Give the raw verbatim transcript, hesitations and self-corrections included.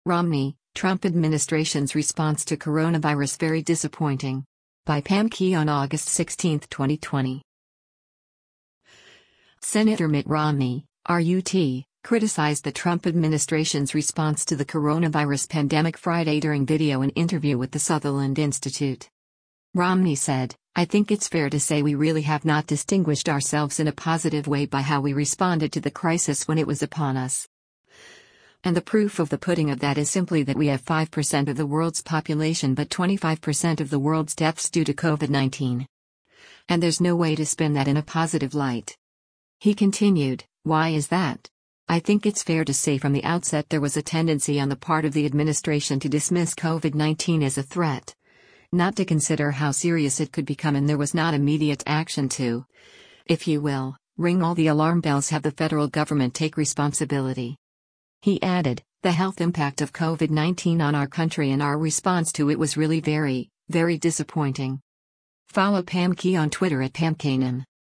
Romney, Trump administration's response to coronavirus very disappointing. By Pam Key on August sixteenth, twenty twenty. Senator Mitt Romney, R U T, criticized the Trump administration's response to the coronavirus pandemic Friday during video and interview with the Sutherland Institute. Romney said, "I think it's fair to say we really have not distinguished ourselves in a positive way by how we responded to the crisis when it was upon us. And the proof of the pudding of that is simply that we have five percent of the world's population but twenty-five percent of the world's deaths due to COVID nineteen. And there's no way to spin that in a positive light." He continued, "Why is that? I think it's fair to say from the outset there was a tendency on the part of the administration to dismiss COVID nineteen as a threat, not to consider how serious it could become, and there was not immediate action to, if you will, ring all the alarm bells, have the federal government take responsibility." He added, "The health impact of COVID nineteen on our country and our response to it was really very, very disappointing." Follow Pam Key on Twitter at Pam Kanan.